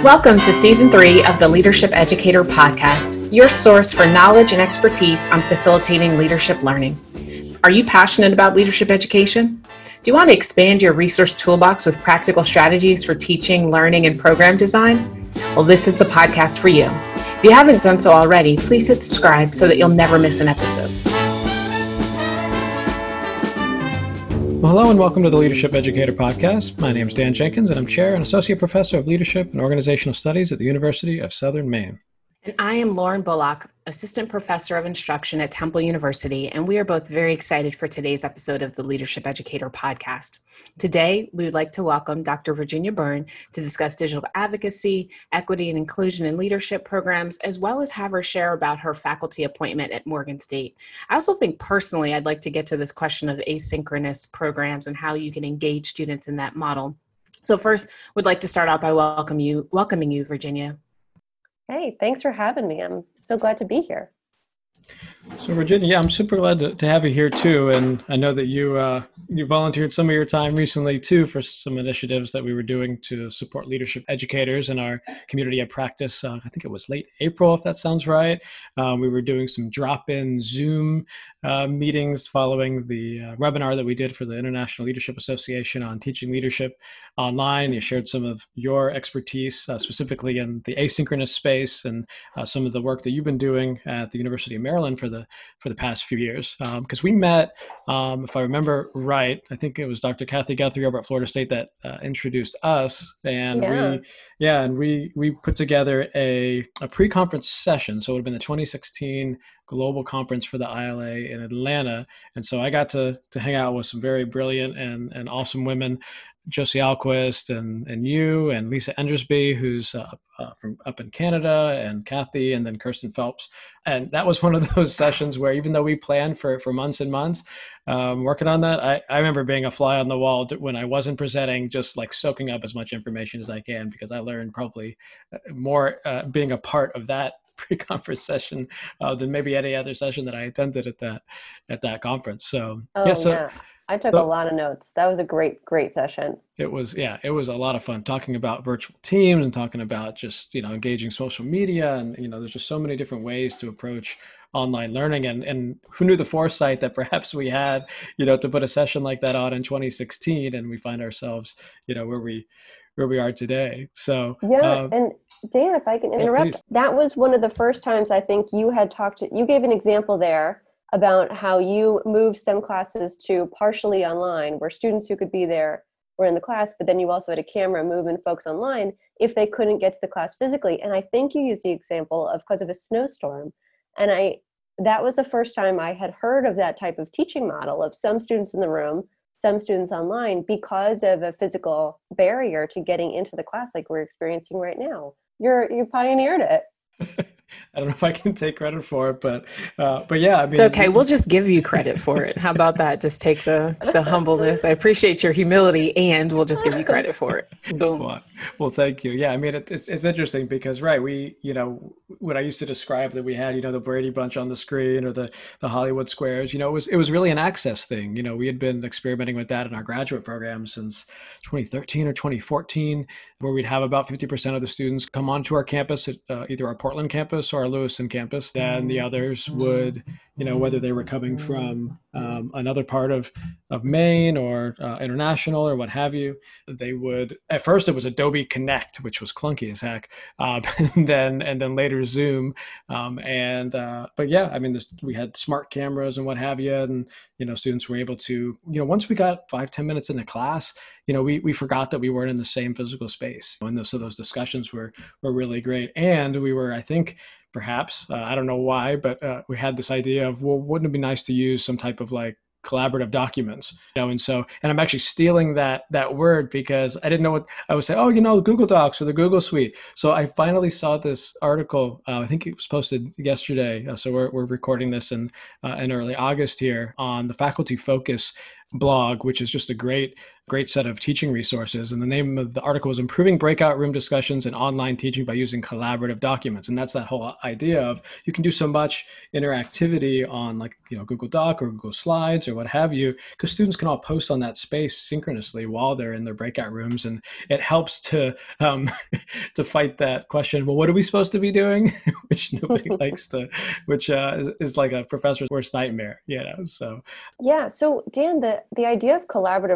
Welcome to Season 3 of the Leadership Educator Podcast, your source for knowledge and expertise on facilitating leadership learning. Are you passionate about leadership education? Do you want to expand your resource toolbox with practical strategies for teaching, learning, and program design? Well, this is the podcast for you. If you haven't done so already, please hit subscribe so that you'll never miss an episode. Well, hello and welcome to the Leadership Educator Podcast. My name is Dan Jenkins and I'm Chair and Associate Professor of Leadership and Organizational Studies at the University of Southern Maine. And I am Lauren Bullock, Assistant Professor of Instruction at Temple University, and we are both very excited for today's episode of the Leadership Educator Podcast. Today, we would like to welcome Dr. Virginia Byrne to discuss digital advocacy, equity and inclusion in leadership programs, as well as have her share about her faculty appointment at Morgan State. I also think personally, I'd like to get to this question of asynchronous programs and how you can engage students in that model. So first, we'd like to start out by welcoming you, Virginia. Hey, thanks for having me. I'm so glad to be here. So Virginia, I'm super glad to have you here too. And I know that you volunteered some of your time recently too for some initiatives that we were doing to support leadership educators in our community at practice. I think it was late April, if that sounds right. We were doing some drop-in Zoom meetings following the webinar that we did for the International Leadership Association on teaching leadership online. You shared some of your expertise, specifically in the asynchronous space and some of the work that you've been doing at the University of Maryland for the past few years. Because we met, if I remember right, I think it was Dr. Kathy Guthrie over at Florida State that introduced us, and we put together a pre-conference session. So it would have been the 2016 global conference for the ILA in Atlanta, and so I got to hang out with some very brilliant and awesome women. Josie Alquist and you and Lisa Endersby, who's from up in Canada, and Kathy, and then Kirsten Phelps. And that was one of those sessions where even though we planned for months and months working on that, I remember being a fly on the wall when I wasn't presenting, just like soaking up as much information as I can, because I learned probably more being a part of that pre-conference session than maybe any other session that I attended at that conference. So I took a lot of notes. That was a great session. It was a lot of fun talking about virtual teams and talking about just, engaging social media. And, there's just so many different ways to approach online learning. And who knew the foresight that perhaps we had, to put a session like that on in 2016, and we find ourselves, where we are today. So and Dan, if I can interrupt, that was one of the first times I think you gave an example there about how you moved STEM classes to partially online, where students who could be there were in the class, but then you also had a camera moving folks online if they couldn't get to the class physically. And I think you used the example of because of a snowstorm. And that was the first time I had heard of that type of teaching model of some students in the room, some students online, because of a physical barrier to getting into the class like we're experiencing right now. You pioneered it. I don't know if I can take credit for it, but yeah, I mean, it's okay. We'll just give you credit for it. How about that? Just take the humbleness. I appreciate your humility, and we'll just give you credit for it. Boom. Well, thank you. Yeah, I mean, it's interesting because, right, we, when I used to describe that we had, the Brady Bunch on the screen or the Hollywood Squares, it was really an access thing. We had been experimenting with that in our graduate program since 2013 or 2014, where we'd have about 50% of the students come onto our campus, at either our Portland campus or our Lewiston campus. Then the others would, whether they were coming from another part of Maine or international or what have you, they would, at first it was Adobe Connect, which was clunky as heck, and then later Zoom, but yeah, I mean, we had smart cameras and what have you, and students were able to, once we got 5-10 minutes into class, we forgot that we weren't in the same physical space, and so those discussions were really great. And we were, I think, perhaps, I don't know why, but we had this idea of, well, wouldn't it be nice to use some type of like collaborative documents, and I'm actually stealing that word because I didn't know what I would say. Oh, Google Docs or the Google Suite. So I finally saw this article. I think it was posted yesterday. So we're recording this in early August here on the Faculty Focus blog, which is just a great great set of teaching resources. And the name of the article was Improving Breakout Room Discussions and Online Teaching by Using Collaborative Documents. And that's that whole idea of you can do so much interactivity on like, Google Doc or Google Slides or what have you, because students can all post on that space synchronously while they're in their breakout rooms. And it helps to to fight that question, well, what are we supposed to be doing? Which nobody likes to, which is like a professor's worst nightmare, so. Yeah. So Dan, the idea of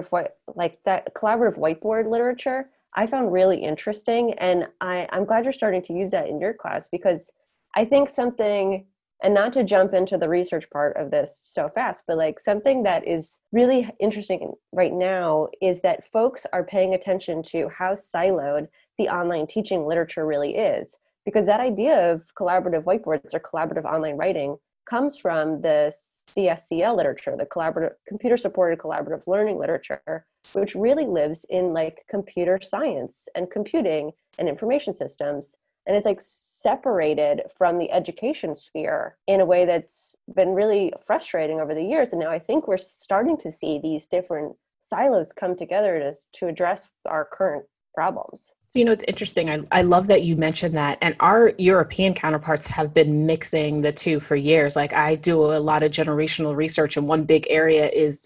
that collaborative whiteboard literature, I found really interesting. And I'm glad you're starting to use that in your class, because I think something, and not to jump into the research part of this so fast, but like something that is really interesting right now is that folks are paying attention to how siloed the online teaching literature really is. Because that idea of collaborative whiteboards or collaborative online writing comes from the CSCL literature, the computer-supported collaborative learning literature, which really lives in like computer science and computing and information systems, and is like separated from the education sphere in a way that's been really frustrating over the years. And now I think we're starting to see these different silos come together to address our current problems. It's interesting. I love that you mentioned that. And our European counterparts have been mixing the two for years. Like I do a lot of generational research, and one big area is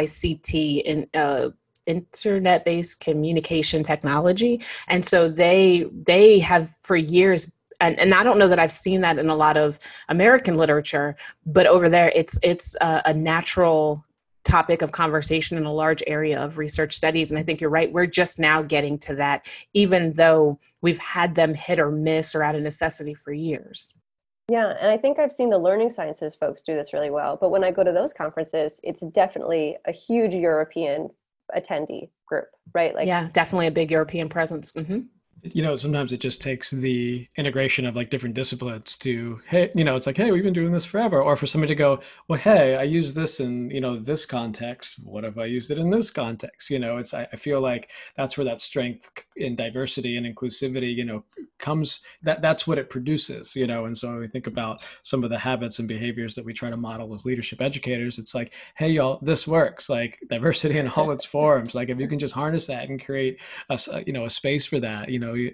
ICT in internet-based communication technology. And so they have for years, and I don't know that I've seen that in a lot of American literature, but over there it's a natural topic of conversation in a large area of research studies. And I think you're right. We're just now getting to that, even though we've had them hit or miss or out of necessity for years. Yeah. And I think I've seen the learning sciences folks do this really well. But when I go to those conferences, it's definitely a huge European attendee group, right? Like, yeah, definitely a big European presence. Mm-hmm. Sometimes it just takes the integration of like different disciplines to, hey, it's like, hey, we've been doing this forever. Or for somebody to go, well, hey, I use this in, this context. What if I used it in this context? I feel like that's where that strength in diversity and inclusivity, comes, that's what it produces, And so when we think about some of the habits and behaviors that we try to model as leadership educators, it's like, hey, y'all, this works, like diversity in all its forms. Like if you can just harness that and create a space for that,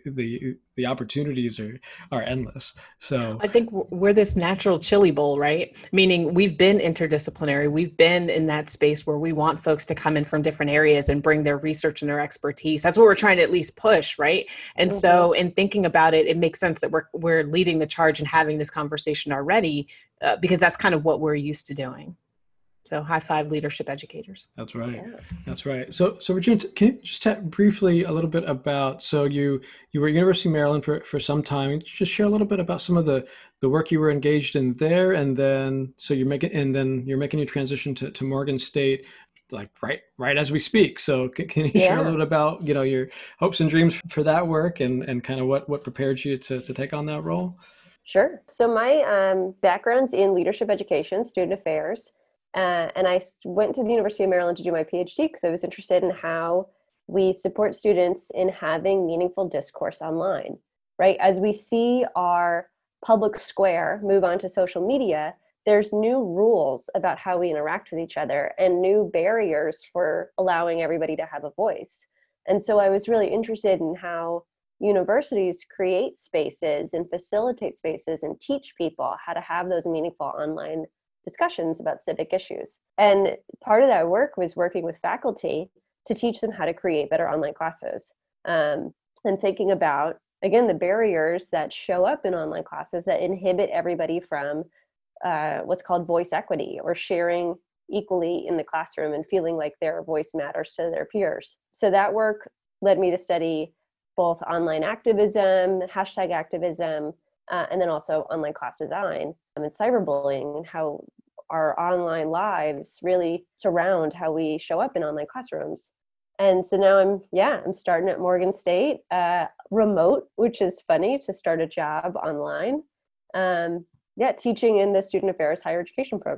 the opportunities are endless. So I think we're this natural chili bowl, right? Meaning we've been interdisciplinary. We've been in that space where we want folks to come in from different areas and bring their research and their expertise. That's what we're trying to at least push, right? And so in thinking about it, it makes sense that we're leading the charge and having this conversation already, because that's kind of what we're used to doing. So high five, leadership educators. That's right. Yeah. That's right. So Virginia, can you just chat briefly a little bit about, so you were at University of Maryland for some time. Just share a little bit about some of the work you were engaged in there, and then you're making your transition to Morgan State, like right as we speak. So can you share a little bit about your hopes and dreams for that work, and kind of what prepared you to take on that role? Sure. So my background's in leadership education, student affairs. And I went to the University of Maryland to do my PhD because I was interested in how we support students in having meaningful discourse online, right? As we see our public square move on to social media, there's new rules about how we interact with each other and new barriers for allowing everybody to have a voice. And so I was really interested in how universities create spaces and facilitate spaces and teach people how to have those meaningful online discussions about civic issues. And part of that work was working with faculty to teach them how to create better online classes, and thinking about, again, the barriers that show up in online classes that inhibit everybody from what's called voice equity, or sharing equally in the classroom and feeling like their voice matters to their peers. So that work led me to study both online activism, hashtag activism, and then also online class design and cyberbullying, and how our online lives really surround how we show up in online classrooms. And so now I'm starting at Morgan State, remote, which is funny to start a job online. Teaching in the student affairs higher education program.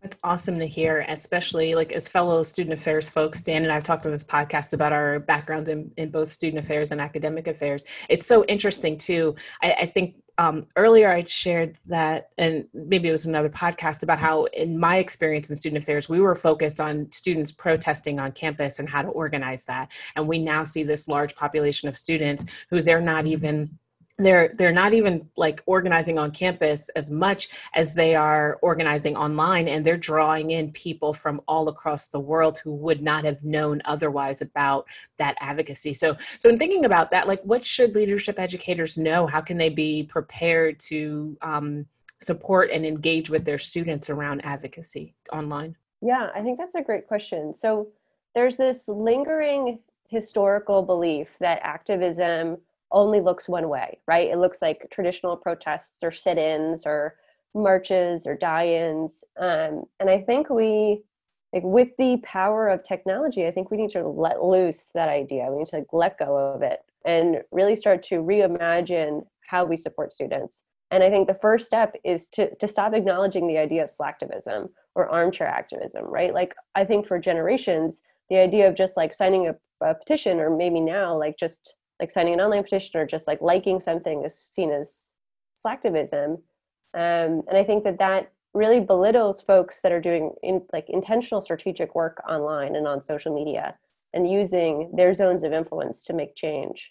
It's awesome to hear, especially like as fellow student affairs folks. Dan and I have talked on this podcast about our backgrounds in both student affairs and academic affairs. It's so interesting too. I think earlier I shared that, and maybe it was another podcast, about how in my experience in student affairs, we were focused on students protesting on campus and how to organize that. And we now see this large population of students who they're not even like organizing on campus as much as they are organizing online, and they're drawing in people from all across the world who would not have known otherwise about that advocacy. So in thinking about that, like, what should leadership educators know? How can they be prepared to support and engage with their students around advocacy online? Yeah, I think that's a great question. So there's this lingering historical belief that activism only looks one way, right? It looks like traditional protests or sit-ins or marches or die-ins. And I think with the power of technology, I think we need to let loose that idea. We need to let go of it and really start to reimagine how we support students. And I think the first step is to stop acknowledging the idea of slacktivism or armchair activism, right? Like, I think for generations, the idea of just like signing a petition, or maybe now like just like signing an online petition or just like liking something, is seen as slacktivism. And I think that really belittles folks that are doing intentional strategic work online and on social media and using their zones of influence to make change.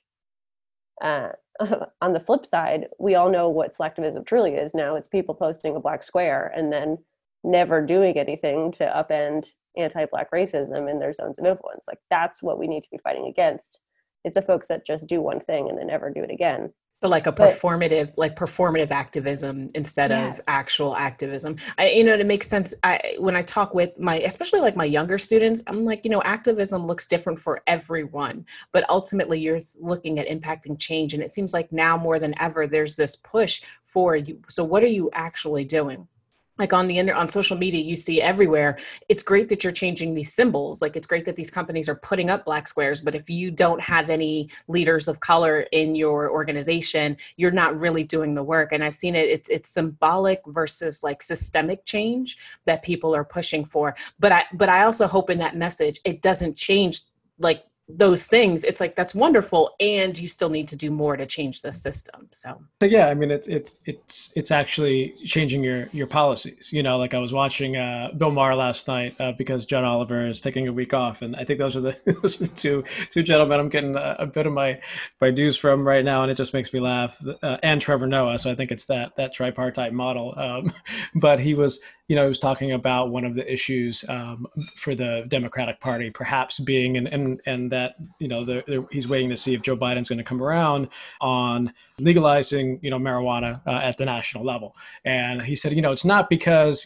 On the flip side, we all know what slacktivism truly is now. It's people posting a black square and then never doing anything to upend anti-Black racism in their zones of influence. Like, that's what we need to be fighting against, is the folks that just do one thing and then never do it again. So like performative activism instead of actual activism. It makes sense. When I talk with especially like my younger students, I'm like, activism looks different for everyone, but ultimately you're looking at impacting change. And it seems like now more than ever, there's this push for you. So what are you actually doing? Like on social media, you see everywhere, it's great that you're changing these symbols. Like, it's great that these companies are putting up black squares, but if you don't have any leaders of color in your organization, you're not really doing the work. And I've seen it's symbolic versus like systemic change that people are pushing for. But I also hope in that message, it doesn't change like those things. It's like, that's wonderful, and you still need to do more to change the system. So yeah, I mean, it's actually changing your policies. Like I was watching Bill Maher last night because John Oliver is taking a week off, and I think those are two gentlemen I'm getting a bit of my dues from right now, and it just makes me laugh. And Trevor Noah, so I think it's that tripartite model. But he was talking about one of the issues for the Democratic Party perhaps being, and that he's waiting to see if Joe Biden's going to come around on legalizing marijuana at the national level. And he said, it's not because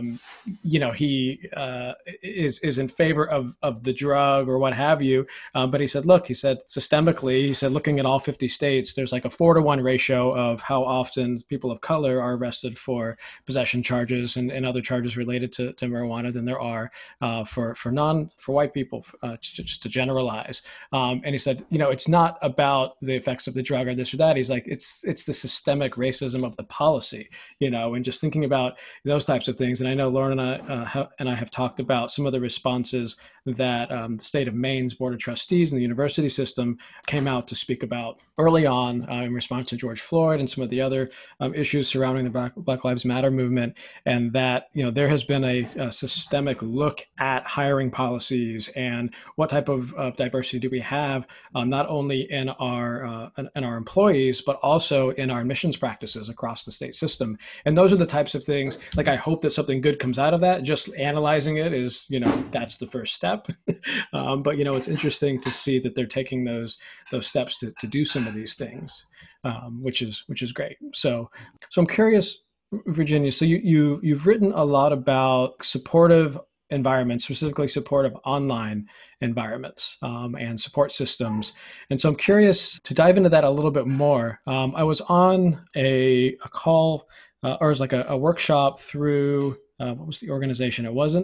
he is in favor of the drug or what have you, but he said systemically, looking at all 50 states, there's like a 4-to-1 ratio of how often people of color are arrested for possession charges and other charges related to marijuana than there are for white people, just to generalize. And he said, it's not about the effects of the drug or this or that. He's like, it's the systemic racism of the policy, and just thinking about those types of things. And I know Lauren and I have talked about some of the responses that the state of Maine's Board of Trustees and the university system came out to speak about early on in response to George Floyd and some of the other issues surrounding the Black Lives Matter movement. And that, there has been a systemic look at hiring policies and what type of diversity do we have, not only in our employees, but also in our admissions practices across the state system. And those are the types of things, like, I hope that something good comes out of that. Just analyzing it is, that's the first step. But, it's interesting to see that they're taking those steps to do some of these things, which is great. So I'm curious, Virginia, so you've written a lot about supportive environments, specifically supportive online environments and support systems. And so I'm curious to dive into that a little bit more. I was on a call or it was like a workshop through, what was the organization? It wasn't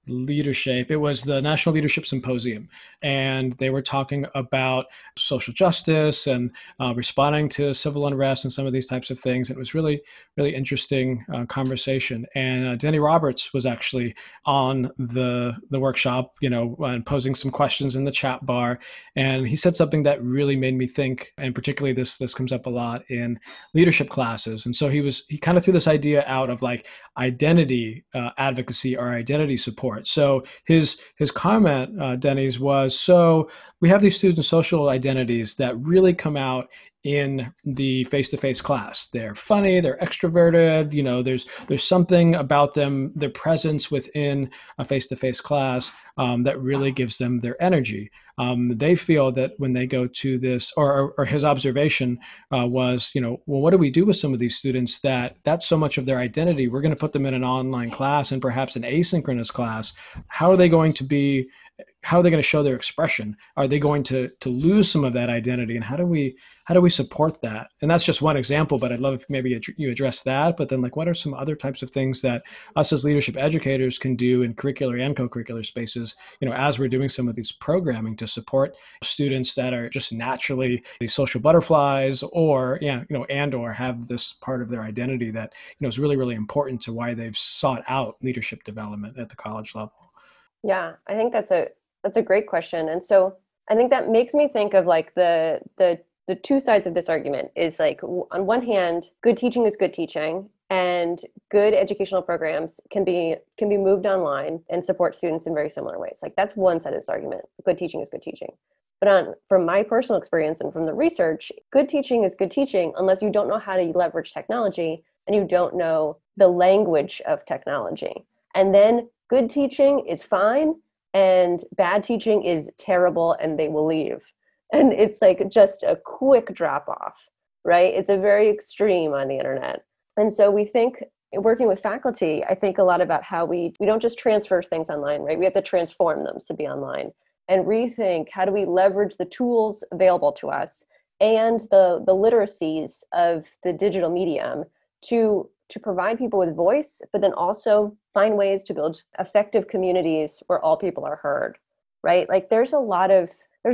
leadership. It was the National Leadership Symposium, and they were talking about social justice and responding to civil unrest and some of these types of things. It was really, really interesting conversation. And Danny Roberts was actually on the workshop, and posing some questions in the chat bar. And he said something that really made me think, and particularly this comes up a lot in leadership classes. And so he kind of threw this idea out of like identity advocacy or identity support. So his comment, Denny's, was, so we have these student social identities that really come out in the face-to-face class. They're funny, they're extroverted, there's something about them, their presence within a face-to-face class that really gives them their energy. They feel that when they go to this, or his observation was, well, what do we do with some of these students that's so much of their identity? We're going to put them in an online class and perhaps an asynchronous class. How are they going to show their expression? Are they going to lose some of that identity? And how do we support that? And that's just one example, but I'd love if maybe you address that. But then, like, what are some other types of things that us as leadership educators can do in curricular and co-curricular spaces, as we're doing some of these programming to support students that are just naturally these social butterflies, or or have this part of their identity that is really, really important to why they've sought out leadership development at the college level. Yeah, I think that's a great question. And so I think that makes me think of like the two sides of this argument is like, on one hand, good teaching is good teaching, and good educational programs can be moved online and support students in very similar ways. Like, that's one side of this argument. Good teaching is good teaching. But from my personal experience and from the research, good teaching is good teaching unless you don't know how to leverage technology and you don't know the language of technology. And then good teaching is fine and bad teaching is terrible and they will leave. And it's like just a quick drop off, right? It's a very extreme on the internet. And so we think, working with faculty, I think a lot about how we don't just transfer things online, right? We have to transform them to be online and rethink, how do we leverage the tools available to us and the literacies of the digital medium to provide people with voice, but then also find ways to build effective communities where all people are heard, right? Like, there's a lot of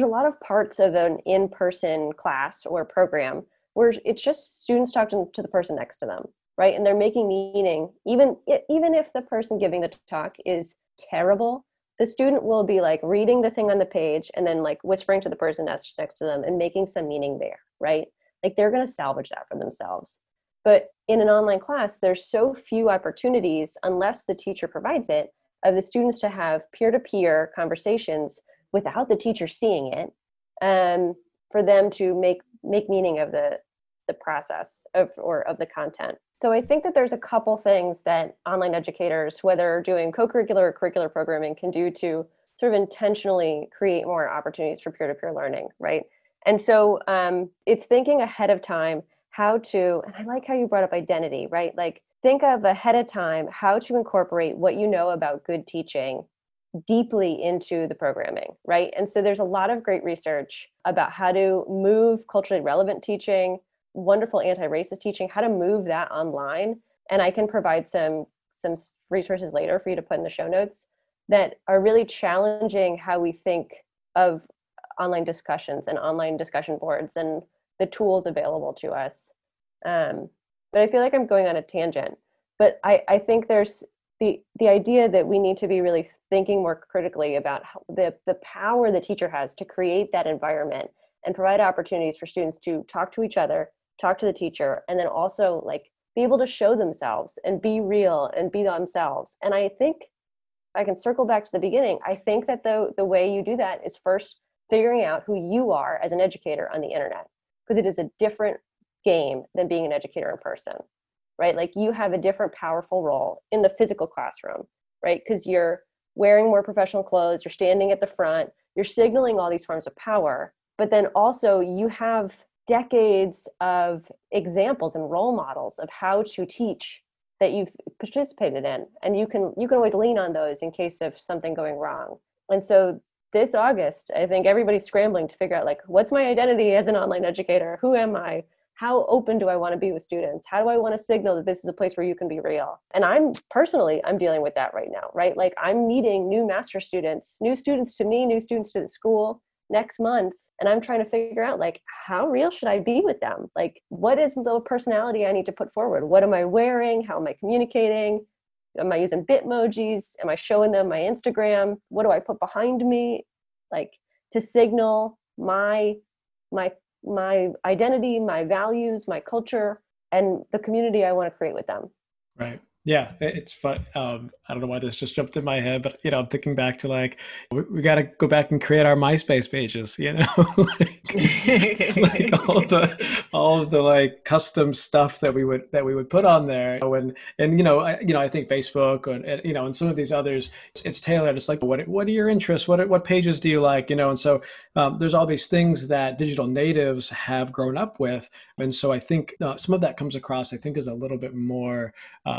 parts of an in-person class or program where it's just students talking to the person next to them, right? And they're making meaning, even if the person giving the talk is terrible, the student will be like reading the thing on the page and then like whispering to the person next to them and making some meaning there, right? Like, they're going to salvage that for themselves. But in an online class, there's so few opportunities, unless the teacher provides it, of the students to have peer-to-peer conversations without the teacher seeing it, for them to make meaning of the process of the content. So I think that there's a couple things that online educators, whether doing co-curricular or curricular programming, can do to sort of intentionally create more opportunities for peer-to-peer learning, right? And so it's thinking ahead of time and I like how you brought up identity, right? Like, think of ahead of time how to incorporate what you know about good teaching deeply into the programming, right? And so there's a lot of great research about how to move culturally relevant teaching, wonderful anti-racist teaching, how to move that online. And I can provide some resources later for you to put in the show notes that are really challenging how we think of online discussions and online discussion boards and the tools available to us. But I feel like I'm going on a tangent. But I think there's the idea that we need to be really thinking more critically about the power the teacher has to create that environment and provide opportunities for students to talk to each other, talk to the teacher, and then also like be able to show themselves and be real and be themselves. And I think, if I can circle back to the beginning, I think that the way you do that is first figuring out who you are as an educator on the internet, because it is a different game than being an educator in person, right? Like, you have a different powerful role in the physical classroom, right? Because you're wearing more professional clothes, you're standing at the front, you're signaling all these forms of power, but then also you have decades of examples and role models of how to teach that you've participated in, and you can always lean on those in case of something going wrong. And so this August, I think everybody's scrambling to figure out, like, what's my identity as an online educator? Who am I? how open do I want to be with students? How do I want to signal that this is a place where you can be real? And I'm dealing with that right now, right? Like I'm meeting new master students, new students to me, new students to the school next month. And I'm trying to figure out like, how real should I be with them? Like, what is the personality I need to put forward? What am I wearing? How am I communicating? Am I using Bitmojis? Am I showing them my Instagram? What do I put behind me? Like to signal my identity, my values, my culture, and the community I want to create with them. Right. Yeah, it's fun. I don't know why this just jumped in my head, but I'm thinking back to like we got to go back and create our MySpace pages, like all of the like custom stuff that we would put on there. And I think Facebook and some of these others, it's tailored. It's like what are your interests? What pages do you like? And so there's all these things that digital natives have grown up with, and so I think some of that comes across. I think is a little bit more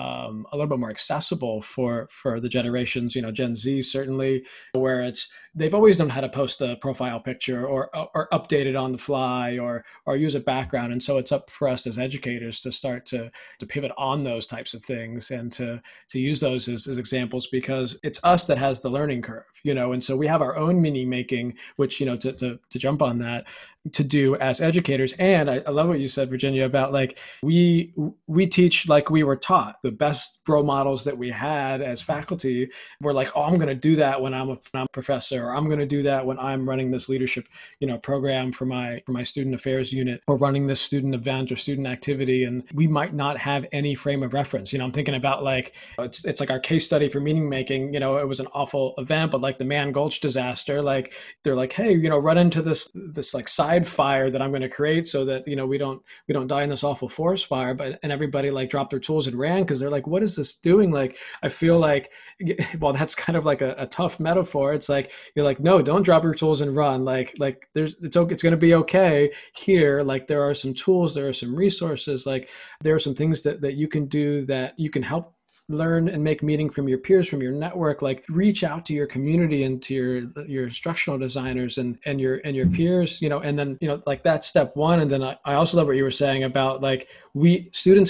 accessible for the generations, Gen Z certainly, where they've always known how to post a profile picture or update it on the fly or use a background, and so it's up for us as educators to start to pivot on those types of things and to use those as examples, because it's us that has the learning curve, and so we have our own meaning making, which to jump on that, to do as educators. And I love what you said, Virginia, about like we teach like we were taught. The best role models that we had as faculty were like, oh, I'm going to do that when I'm a professor, or I'm going to do that when I'm running this leadership program for my student affairs unit, or running this student event or student activity. And we might not have any frame of reference. I'm thinking about like it's like our case study for meaning making. It was an awful event, but like the Mann Gulch disaster, like they're like, hey, run into this like side fire that I'm going to create so that we don't die in this awful forest fire. And everybody like dropped their tools and ran, because they're like, what is this doing? Like I feel like, well, that's kind of like a tough metaphor. It's like you're like, no, don't drop your tools and run. Like it's going to be okay here. Like there are some tools, there are some resources, like there are some things that you can do that you can help learn and make meaning from your peers, from your network. Like reach out to your community and to your instructional designers and your peers, and then like that's step one. And then I also love what you were saying about like students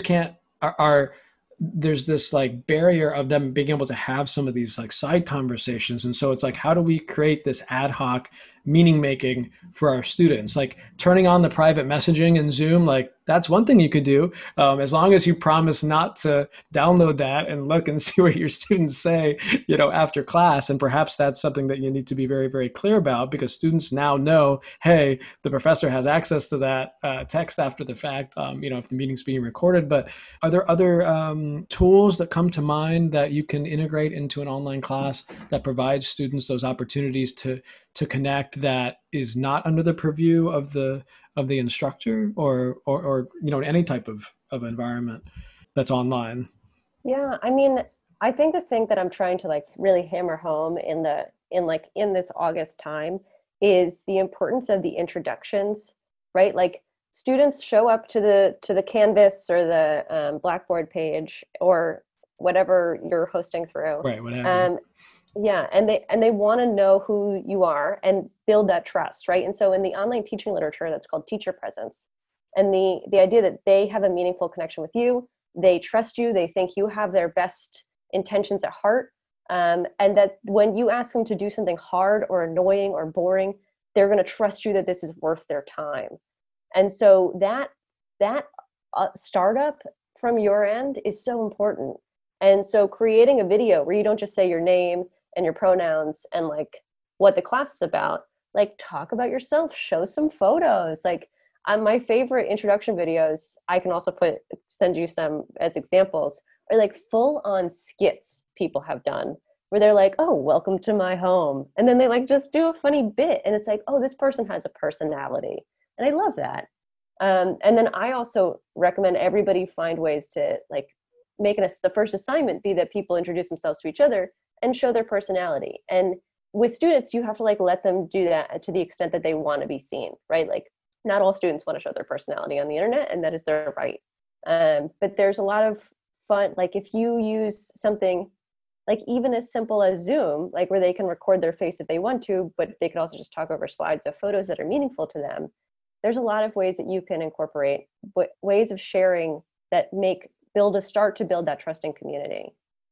are there's this like barrier of them being able to have some of these like side conversations. And so it's like, how do we create this ad hoc meaning making for our students? Like turning on the private messaging in Zoom, like that's one thing you could do, as long as you promise not to download that and look and see what your students say, after class. And perhaps that's something that you need to be very, very clear about, because students now know, hey, the professor has access to that text after the fact, if the meeting's being recorded. But are there other tools that come to mind that you can integrate into an online class that provides students those opportunities to connect, that is not under the purview of the instructor or any type of environment that's online? Yeah, I mean, I think the thing that I'm trying to like really hammer home in this August time is the importance of the introductions, right? Like students show up to the Canvas or the Blackboard page or whatever you're hosting through. Right, whatever. Yeah, and they want to know who you are and build that trust, right? And so in the online teaching literature, that's called teacher presence. And the idea that they have a meaningful connection with you, they trust you, they think you have their best intentions at heart, and that when you ask them to do something hard or annoying or boring, they're going to trust you that this is worth their time. And so that startup from your end is so important. And so creating a video where you don't just say your name and your pronouns and like what the class is about, like talk about yourself, show some photos. Like my favorite introduction videos, I can also send you some as examples, are like full on skits people have done where they're like, oh, welcome to my home. And then they like just do a funny bit. And it's like, oh, this person has a personality. And I love that. And then I also recommend everybody find ways to like make the first assignment be that people introduce themselves to each other and show their personality. And with students, you have to like let them do that to the extent that they want to be seen, right? Like not all students want to show their personality on the internet, and that is their right. But there's a lot of fun, like if you use something like even as simple as Zoom, like where they can record their face if they want to, but they could also just talk over slides of photos that are meaningful to them. there's a lot of ways that you can incorporate ways of sharing that start to build that trusting community.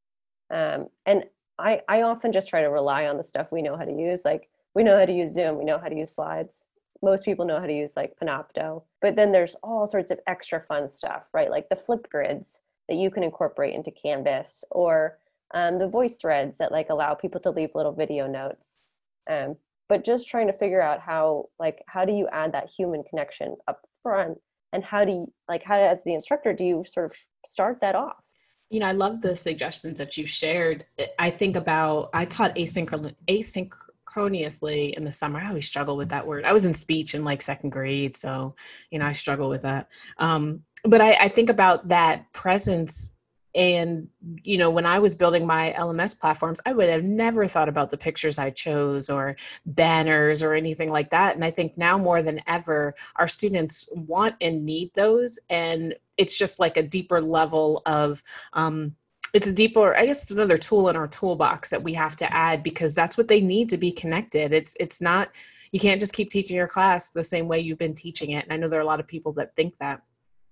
And I often just try to rely on the stuff we know how to use. Like, we know how to use Zoom, we know how to use slides. Most people know how to use like Panopto, but then there's all sorts of extra fun stuff, right? Like the flipped grids that you can incorporate into Canvas, or the voice threads that like allow people to leave little video notes. But just trying to figure out how do you add that human connection up front, and how as the instructor do you sort of start that off? I love the suggestions that you've shared. I taught asynchronously in the summer. I always struggle with that word. I was in speech in like second grade, so, I struggle with that. But I think about that presence. And, when I was building my LMS platforms, I would have never thought about the pictures I chose or banners or anything like that. And I think now more than ever, our students want and need those. And it's just like a deeper level of, I guess it's another tool in our toolbox that we have to add, because that's what they need to be connected. It's not, you can't just keep teaching your class the same way you've been teaching it. And I know there are a lot of people that think that.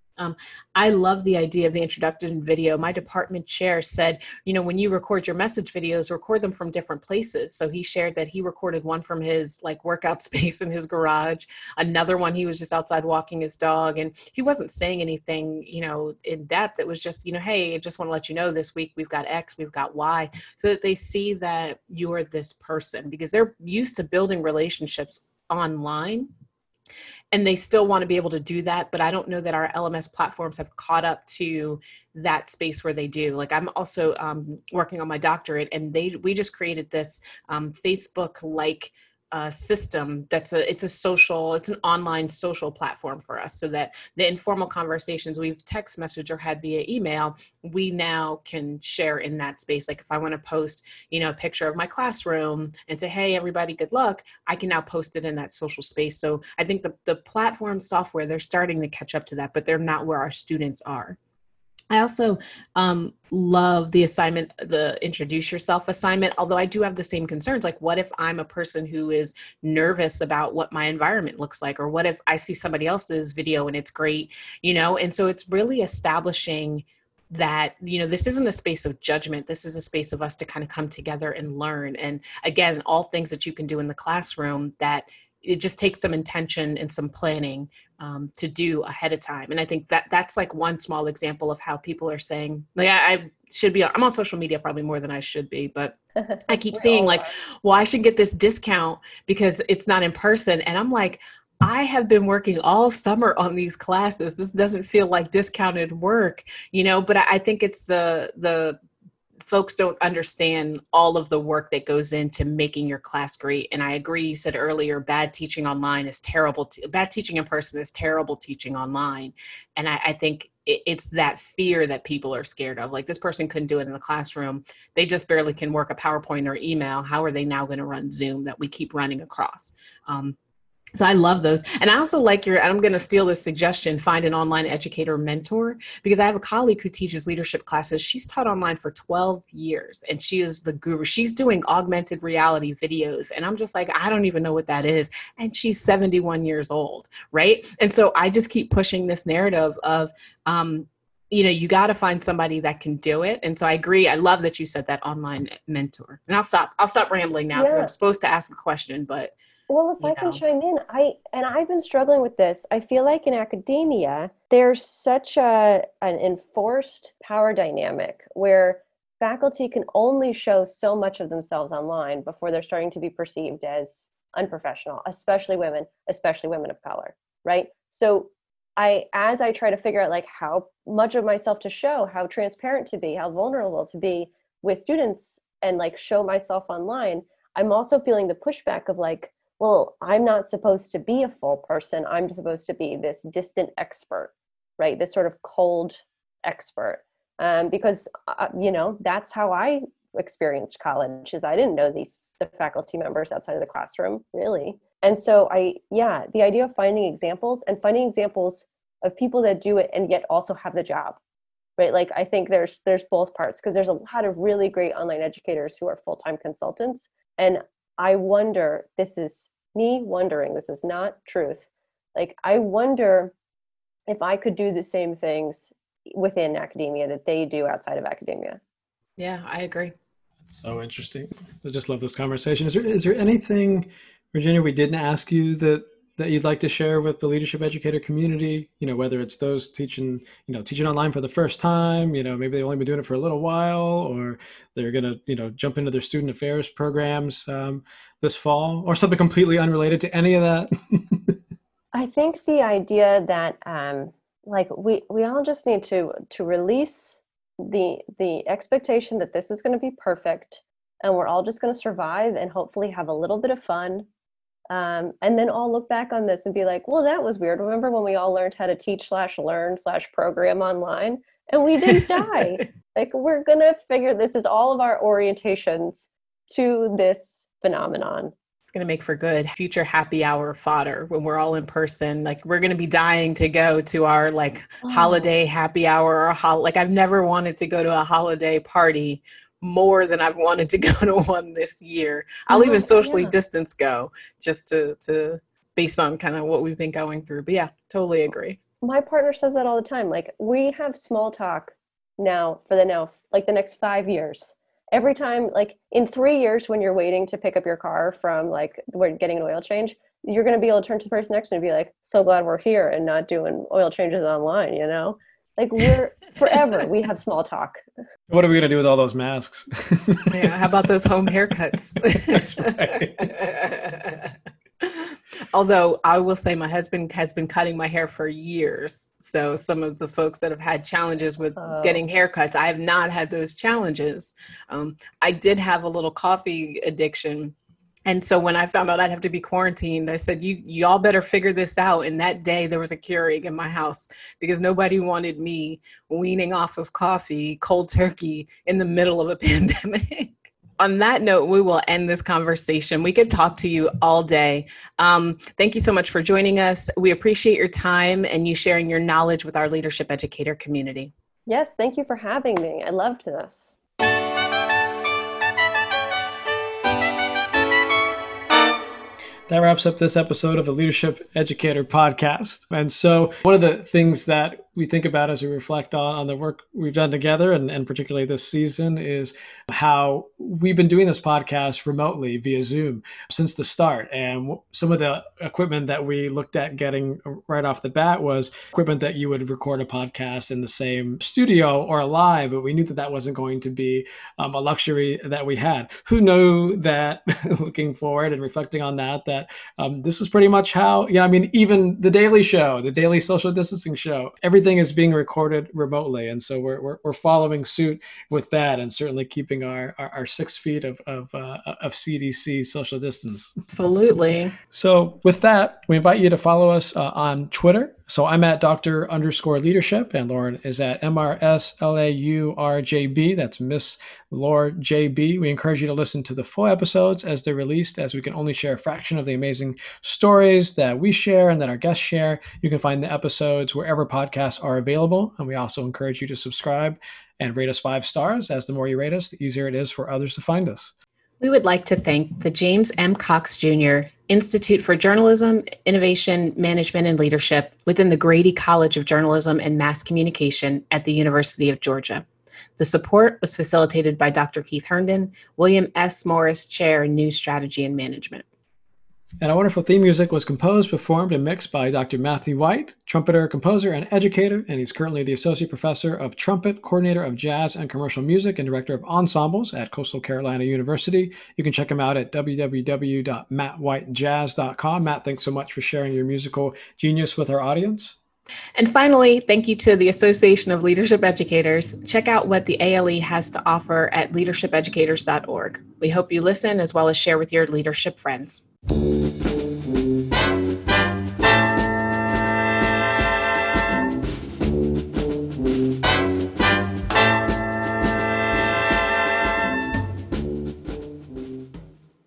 I love the idea of the introduction video. My department chair said, when you record your message videos, record them from different places. So he shared that he recorded one from his like workout space in his garage. Another one, he was just outside walking his dog, and he wasn't saying anything, in depth. It was just, hey, I just want to let you know this week we've got X, we've got Y, so that they see that you are this person, because they're used to building relationships online. And they still want to be able to do that. But I don't know that our LMS platforms have caught up to that space where they do. Like, I'm also working on my doctorate, and we just created this Facebook-like system it's an online social platform for us, so that the informal conversations we've text messaged or had via email, we now can share in that space. Like, if I want to post, a picture of my classroom and say, hey, everybody, good luck, I can now post it in that social space. So I think the platform software, they're starting to catch up to that, but they're not where our students are. I also love the assignment, the introduce yourself assignment, although I do have the same concerns. Like, what if I'm a person who is nervous about what my environment looks like? Or what if I see somebody else's video and it's great, And so it's really establishing that, this isn't a space of judgment. This is a space of us to kind of come together and learn. And again, all things that you can do in the classroom, that it just takes some intention and some planning to do ahead of time. And I think that's like one small example of how people are saying, like, I'm on social media probably more than I should be, but I keep seeing like, well, I should get this discount because it's not in person. And I'm like, I have been working all summer on these classes. This doesn't feel like discounted work, but I think it's the folks don't understand all of the work that goes into making your class great. And I agree, you said earlier, bad teaching online is terrible. Bad teaching in person is terrible teaching online. And I think it's that fear that people are scared of. Like, this person couldn't do it in the classroom. They just barely can work a PowerPoint or email. How are they now going to run Zoom that we keep running across? So I love those. And I also like I'm going to steal this suggestion, find an online educator mentor, because I have a colleague who teaches leadership classes. She's taught online for 12 years and she is the guru. She's doing augmented reality videos. And I'm just like, I don't even know what that is. And she's 71 years old. Right. And so I just keep pushing this narrative of, you got to find somebody that can do it. And so I agree. I love that you said that online mentor. And I'll stop rambling now, because I'm supposed to ask a question, but well, if I can chime in, I've been struggling with this. I feel like in academia, there's such an enforced power dynamic where faculty can only show so much of themselves online before they're starting to be perceived as unprofessional, especially women of color, right? So as I try to figure out like how much of myself to show, how transparent to be, how vulnerable to be with students, and like show myself online, I'm also feeling the pushback of like, well, I'm not supposed to be a full person. I'm supposed to be this distant expert, right? This sort of cold expert. Because, that's how I experienced college, is I didn't know the faculty members outside of the classroom, really. And so the idea of finding examples of people that do it and yet also have the job, right? Like, I think there's both parts, because there's a lot of really great online educators who are full-time consultants. And I wonder, this is me wondering, this is not truth, Like, I wonder if I could do the same things within academia that they do outside of academia. Yeah, I agree. So interesting. I just love this conversation. Is there anything, Virginia, we didn't ask you that you'd like to share with the leadership educator community? You know, whether it's those teaching online for the first time, maybe they've only been doing it for a little while, or they're going to, jump into their student affairs programs this fall, or something completely unrelated to any of that. I think the idea that we all just need to release the expectation that this is going to be perfect and we're all just going to survive and hopefully have a little bit of fun, and then all look back on this and be like, well, that was weird. Remember when we all learned how to teach / program online and we didn't die? Like, we're going to figure this is all of our orientations to this phenomenon. It's going to make for good future happy hour fodder when we're all in person. Like, we're going to be dying to go to our holiday happy hour, or I've never wanted to go to a holiday party more than I've wanted to go to one this year. I'll even socially distance go just to based on kind of what we've been going through. But yeah, totally agree. My partner says that all the time. Like, we have small talk now for the next 5 years. Every time, like in 3 years, when you're waiting to pick up your car from we're getting an oil change, you're going to be able to turn to the person next to you and be like, so glad we're here and not doing oil changes online, Like, we're forever, we have small talk. What are we going to do with all those masks? Yeah, how about those home haircuts? That's right. Although I will say my husband has been cutting my hair for years. So some of the folks that have had challenges with getting haircuts, I have not had those challenges. I did have a little coffee addiction. And so when I found out I'd have to be quarantined, I said, y'all better figure this out. And that day there was a Keurig in my house because nobody wanted me weaning off of coffee, cold turkey in the middle of a pandemic. On that note, we will end this conversation. We could talk to you all day. Thank you so much for joining us. We appreciate your time and you sharing your knowledge with our leadership educator community. Yes, thank you for having me. I loved this. That wraps up this episode of the Leadership Educator Podcast. And so one of the things that we think about as we reflect on the work we've done together, and particularly this season, is how we've been doing this podcast remotely via Zoom since the start. And some of the equipment that we looked at getting right off the bat was equipment that you would record a podcast in the same studio or live, but we knew that that wasn't going to be a luxury that we had. Who knew that looking forward and reflecting on that this is pretty much how, even the Daily Show, the daily social distancing show, everything is being recorded remotely. And so we're following suit with that and certainly keeping our 6 feet of CDC social distance. Absolutely. So with that, we invite you to follow us on Twitter. So I'm at Dr._leadership and Lauren is at MRSLAURJB. That's Miss Laura JB. We encourage you to listen to the full episodes as they're released, as we can only share a fraction of the amazing stories that we share and that our guests share. You can find the episodes wherever podcasts are available. And we also encourage you to subscribe and rate us 5 stars. As the more you rate us, the easier it is for others to find us. We would like to thank the James M. Cox Jr. Institute for Journalism, Innovation, Management, and Leadership within the Grady College of Journalism and Mass Communication at the University of Georgia. The support was facilitated by Dr. Keith Herndon, William S. Morris Chair in News Strategy and Management. And our wonderful theme music was composed, performed, and mixed by Dr. Matthew White, trumpeter, composer, and educator, and he's currently the Associate Professor of Trumpet, Coordinator of Jazz and Commercial Music, and Director of Ensembles at Coastal Carolina University. You can check him out at www.mattwhitejazz.com. Matt, thanks so much for sharing your musical genius with our audience. And finally, thank you to the Association of Leadership Educators. Check out what the ALE has to offer at leadershipeducators.org. We hope you listen as well as share with your leadership friends.